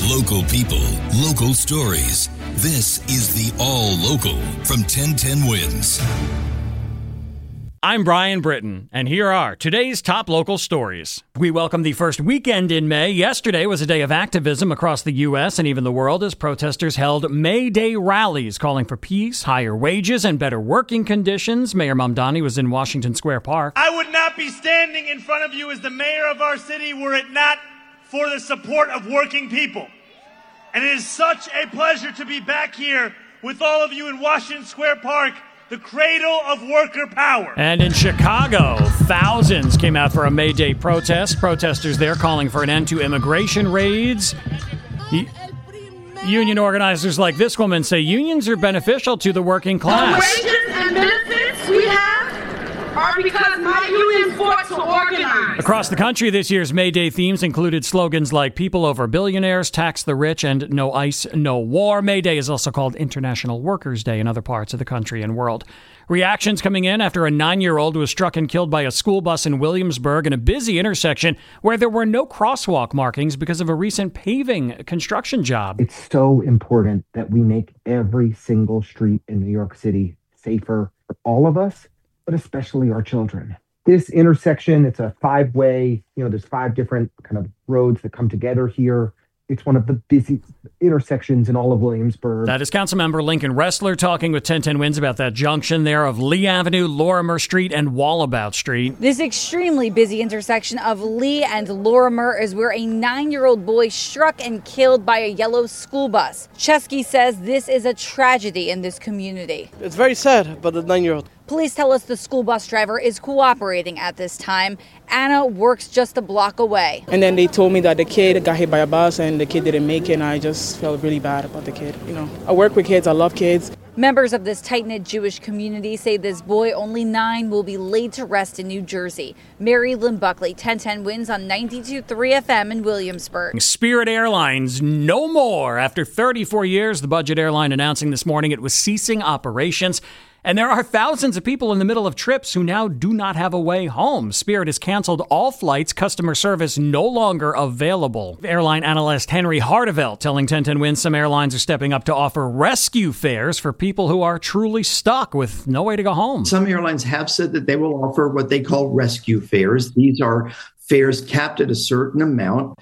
Local people, local stories. This is the All Local from 1010 Wins. I'm Brian Britton, and here are today's top local stories. We welcome the first weekend in May. Yesterday was a day of activism across the U.S. and even the world as protesters held May Day rallies calling for peace, higher wages, and better working conditions. Mayor Mamdani was in Washington Square Park. I would not be standing in front of you as the mayor of our city were it not for the support of working people. And it is such a pleasure to be back here with all of you in Washington Square Park, the cradle of worker power. And in Chicago, thousands came out for a May Day protest. Protesters there calling for an end to immigration raids. Union organizers like this woman say unions are beneficial to the working class. The wages and benefits we have are because my union fought to organize. Across the country, this year's May Day themes included slogans like "People over billionaires," "Tax the rich," and "No ice, no war." May Day is also called International Workers' Day in other parts of the country and world. Reactions coming in after a 9-year-old was struck and killed by a school bus in Williamsburg in a busy intersection where there were no crosswalk markings because of a recent paving construction job. It's so important that we make every single street in New York City safer for all of us, but especially our children. This intersection, it's a 5-way, there's 5 different kind of roads that come together here. It's one of the busy intersections in all of Williamsburg. That is Councilmember Lincoln Ressler talking with 1010 Wins about that junction there of Lee Avenue, Lorimer Street, and Wallabout Street. This extremely busy intersection of Lee and Lorimer is where a 9-year-old boy struck and killed by a yellow school bus. Chesky says this is a tragedy in this community. It's very sad about the 9-year-old. Police tell us the school bus driver is cooperating at this time. Anna works just a block away. And then they told me that the kid got hit by a bus and the kid didn't make it, and I just felt really bad about the kid. I work with kids, I love kids. Members of this tight-knit Jewish community say this boy, only 9, will be laid to rest in New Jersey. Mary Lynn Buckley, 1010 Wins on 92.3 FM in Williamsburg. Spirit Airlines, no more. After 34 years, the budget airline announcing this morning it was ceasing operations. And there are thousands of people in the middle of trips who now do not have a way home. Spirit has canceled all flights, customer service no longer available. Airline analyst Henry Hardevelt telling 1010 Wins some airlines are stepping up to offer rescue fares for people who are truly stuck with no way to go home. Some airlines have said that they will offer what they call rescue fares. These are fares capped at a certain amount.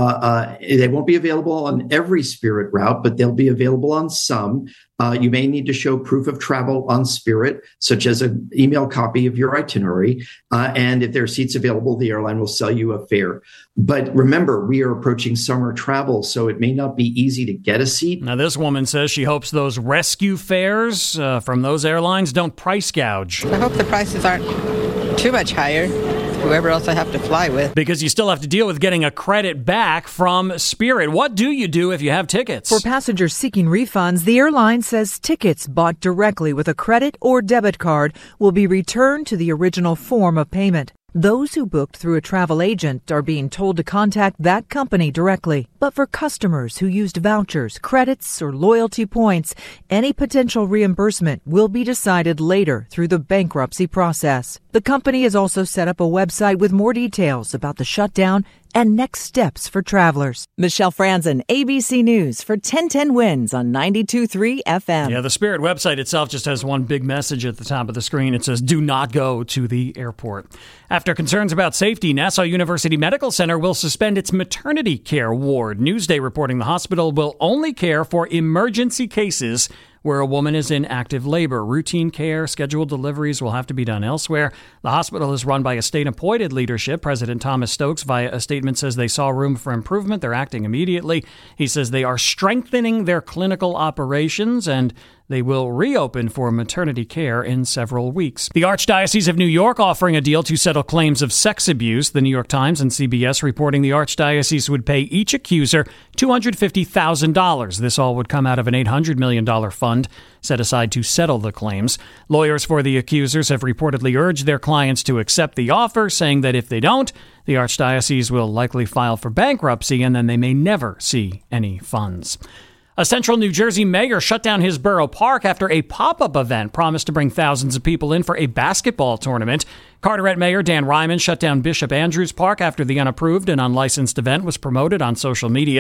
They won't be available on every Spirit route, but they'll be available on some. You may need to show proof of travel on Spirit, such as an email copy of your itinerary. And if there are seats available, the airline will sell you a fare. But remember, we are approaching summer travel, so it may not be easy to get a seat. Now, this woman says she hopes those rescue fares from those airlines don't price gouge. I hope the prices aren't too much higher. Whoever else I have to fly with. Because you still have to deal with getting a credit back from Spirit. What do you do if you have tickets? For passengers seeking refunds, the airline says tickets bought directly with a credit or debit card will be returned to the original form of payment. Those who booked through a travel agent are being told to contact that company directly. But for customers who used vouchers, credits, or loyalty points, any potential reimbursement will be decided later through the bankruptcy process. The company has also set up a website with more details about the shutdown and next steps for travelers. Michelle Franzen, ABC News for 1010 Wins on 92.3 FM. Yeah, the Spirit website itself just has one big message at the top of the screen. It says, do not go to the airport. After concerns about safety, Nassau University Medical Center will suspend its maternity care ward. Newsday reporting the hospital will only care for emergency cases where a woman is in active labor. Routine care, scheduled deliveries will have to be done elsewhere. The hospital is run by a state-appointed leadership. President Thomas Stokes, via a statement, says they saw room for improvement. They're acting immediately. He says they are strengthening their clinical operations and they will reopen for maternity care in several weeks. The Archdiocese of New York offering a deal to settle claims of sex abuse. The New York Times and CBS reporting the Archdiocese would pay each accuser $250,000. This all would come out of an $800 million fund set aside to settle the claims. Lawyers for the accusers have reportedly urged their clients to accept the offer, saying that if they don't, the Archdiocese will likely file for bankruptcy and then they may never see any funds. A central New Jersey mayor shut down his borough park after a pop-up event promised to bring thousands of people in for a basketball tournament. Carteret Mayor Dan Ryman shut down Bishop Andrews Park after the unapproved and unlicensed event was promoted on social media.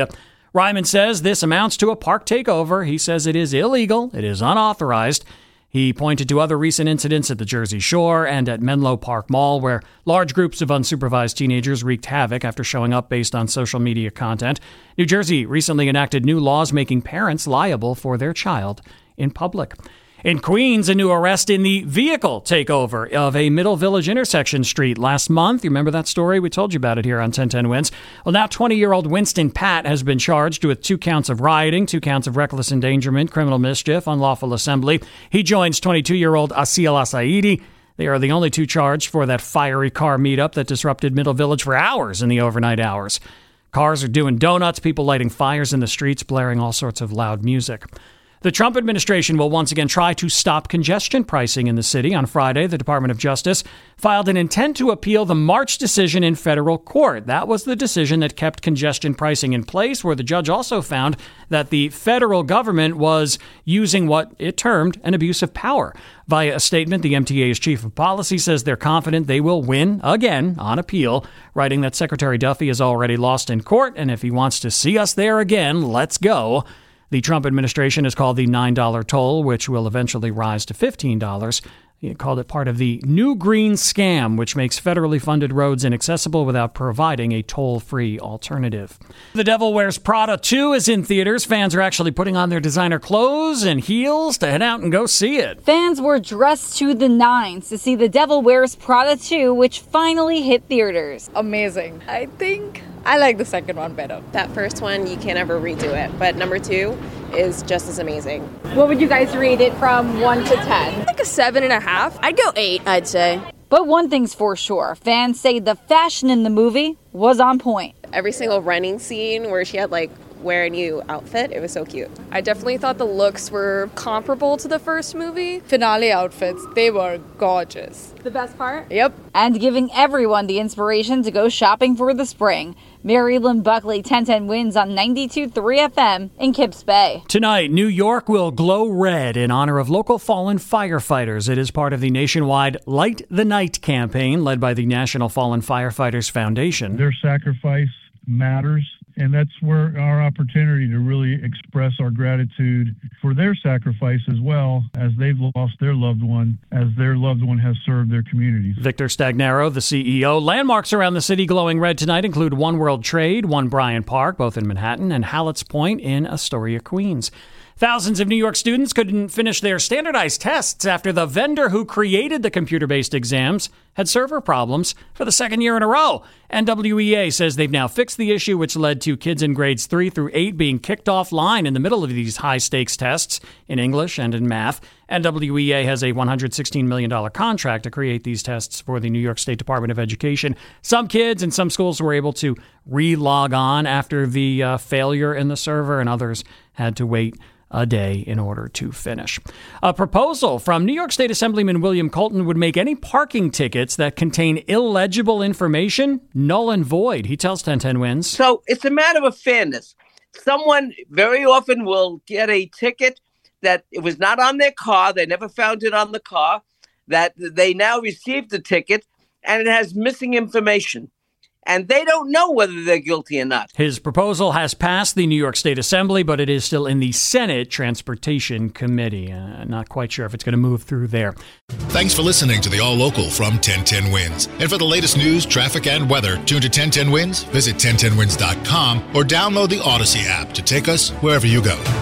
Ryman says this amounts to a park takeover. He says it is illegal. It is unauthorized. He pointed to other recent incidents at the Jersey Shore and at Menlo Park Mall, where large groups of unsupervised teenagers wreaked havoc after showing up based on social media content. New Jersey recently enacted new laws making parents liable for their child in public. In Queens, a new arrest in the vehicle takeover of a Middle Village intersection street last month. You remember that story? We told you about it here on 1010 Wins. Well, now 20-year-old Winston Pat has been charged with 2 counts of rioting, 2 counts of reckless endangerment, criminal mischief, unlawful assembly. He joins 22-year-old Asil Asaidi. They are the only 2 charged for that fiery car meetup that disrupted Middle Village for hours in the overnight hours. Cars are doing donuts, people lighting fires in the streets, blaring all sorts of loud music. The Trump administration will once again try to stop congestion pricing in the city. On Friday, the Department of Justice filed an intent to appeal the March decision in federal court. That was the decision that kept congestion pricing in place, where the judge also found that the federal government was using what it termed an abuse of power. Via a statement, the MTA's chief of policy says they're confident they will win again on appeal, writing that Secretary Duffy has already lost in court, and if he wants to see us there again, let's go. The Trump administration has called the $9 toll, which will eventually rise to $15. He called it part of the New Green scam, which makes federally funded roads inaccessible without providing a toll-free alternative. The Devil Wears Prada 2 is in theaters. Fans are actually putting on their designer clothes and heels to head out and go see it. Fans were dressed to the nines to see The Devil Wears Prada 2, which finally hit theaters. Amazing. I think I like the second one better. That first one, you can't ever redo it, but number 2 is just as amazing. What would you guys rate it from 1 to 10? Like a 7.5. I'd go 8, I'd say. But one thing's for sure, fans say the fashion in the movie was on point. Every single running scene where she had wear a new outfit, it was so cute. I definitely thought the looks were comparable to the first movie. Finale outfits, they were gorgeous. The best part? Yep. And giving everyone the inspiration to go shopping for the spring. Mary Lynn Buckley, 1010 Wins on 92.3 FM in Kips Bay. Tonight, New York will glow red in honor of local fallen firefighters. It is part of the nationwide Light the Night campaign led by the National Fallen Firefighters Foundation. Their sacrifice matters, and that's where our opportunity to really express our gratitude for their sacrifice as well, as they've lost their loved one, as their loved one has served their communities. Victor Stagnaro, the CEO. Landmarks around the city glowing red tonight include One World Trade, One Bryant Park, both in Manhattan, and Hallett's Point in Astoria, Queens. Thousands of New York students couldn't finish their standardized tests after the vendor who created the computer-based exams had server problems for the second year in a row. NWEA says they've now fixed the issue, which led to kids in grades 3 through 8 being kicked offline in the middle of these high-stakes tests in English and in math. NWEA has a $116 million contract to create these tests for the New York State Department of Education. Some kids in some schools were able to re-log on after the failure in the server, and others had to wait a day in order to finish. A proposal from New York State Assemblyman William Colton would make any parking tickets that contain illegible information null and void. He tells 1010 Wins. So it's a matter of fairness. Someone very often will get a ticket that it was not on their car. They never found it on the car, that they now received the ticket and it has missing information. And they don't know whether they're guilty or not. His proposal has passed the New York State Assembly, but it is still in the Senate Transportation Committee. Not quite sure if it's going to move through there. Thanks for listening to the All Local from 1010 Wins. And for the latest news, traffic, and weather, tune to 1010 Wins, visit 1010wins.com, or download the Odyssey app to take us wherever you go.